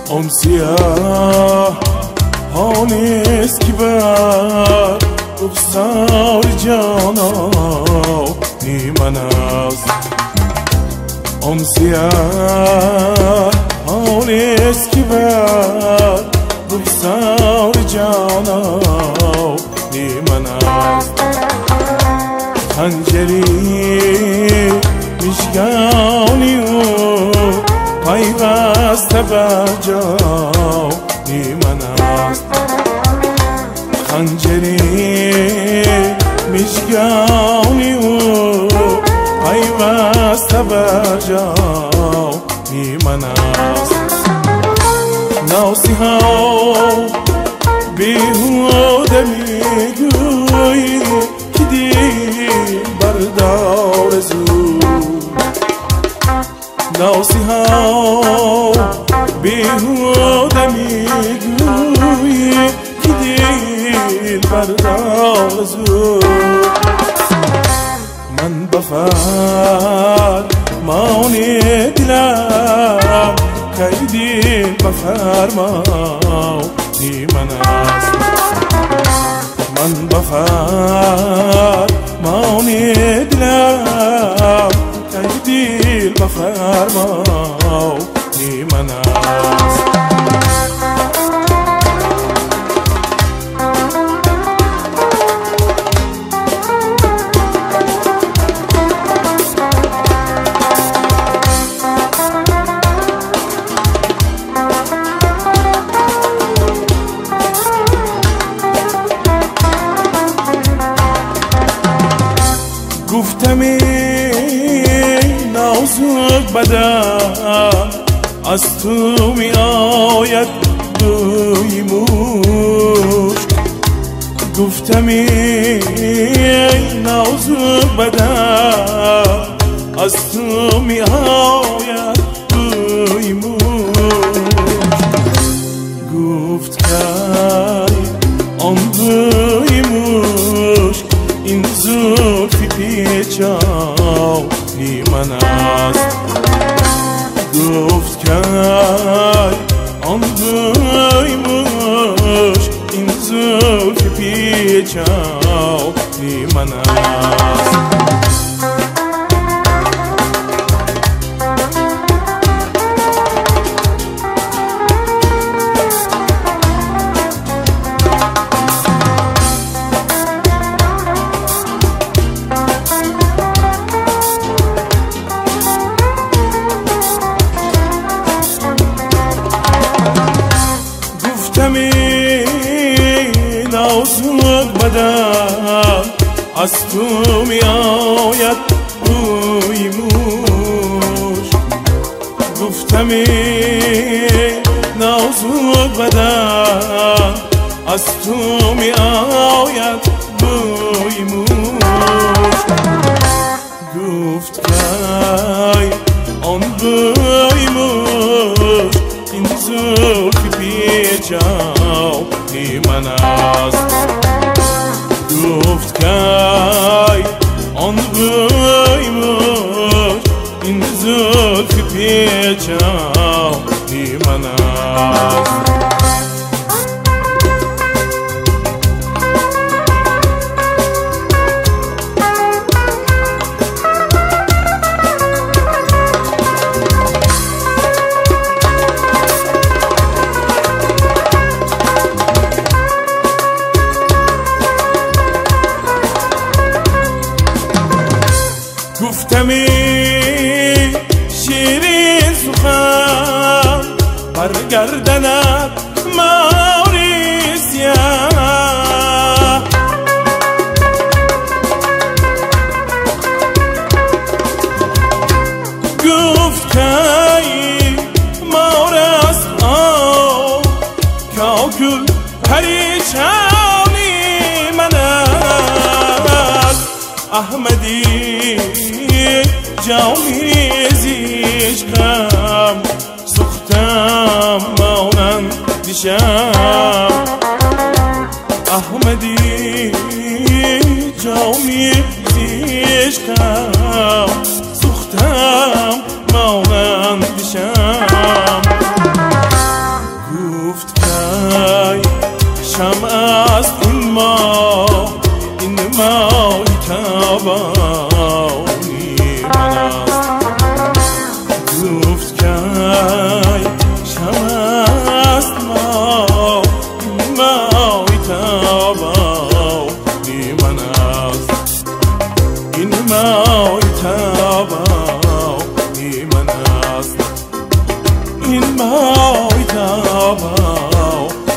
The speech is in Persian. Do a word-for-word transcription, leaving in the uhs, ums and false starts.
سیاه ها نیست که بر رخسار جانا نیمن است. آن سیاه ها نیست که بر رخسار جانا نیمن است. خنجری مشگانی و پیوسته بر جانی من است. خنجری مشگانی و پیوسته بر جانی من است. ناصیحا بیهوده میگویی که دل بردار زود. ناصیحا بیهوده میگویی که دل بردار زود. من بفر مانی دلم که دل بفرمانی من است. من بفر مانی دلم که دل بفرمانی من است. گفتم این نازک بدن از تو می آید بوی مشک. گفتم این نازک بدن از تو می آید بوی مشک. گفت که آن بوی مشک این زلفی پیچانی من است. گفت که آن بوی مشک این زلفی پیچانی من است. نازک بدن از تو می آید بوی مشک. گفتم نازک بدن از تو می آید بوی مشک. گفت که آن بوی مشک این زلفی پیچانی من است. گفت که آن بوی مشک این زلفی پیچانی من است. گفتم شیرین سخن برگردند موریسیه. گفت که مور است آه کاکل پریشانی من است. احمدی جامی زیشکم سختم مانند دیشم. احمدی جامی زیشکم سختم مانند دیشم. تابا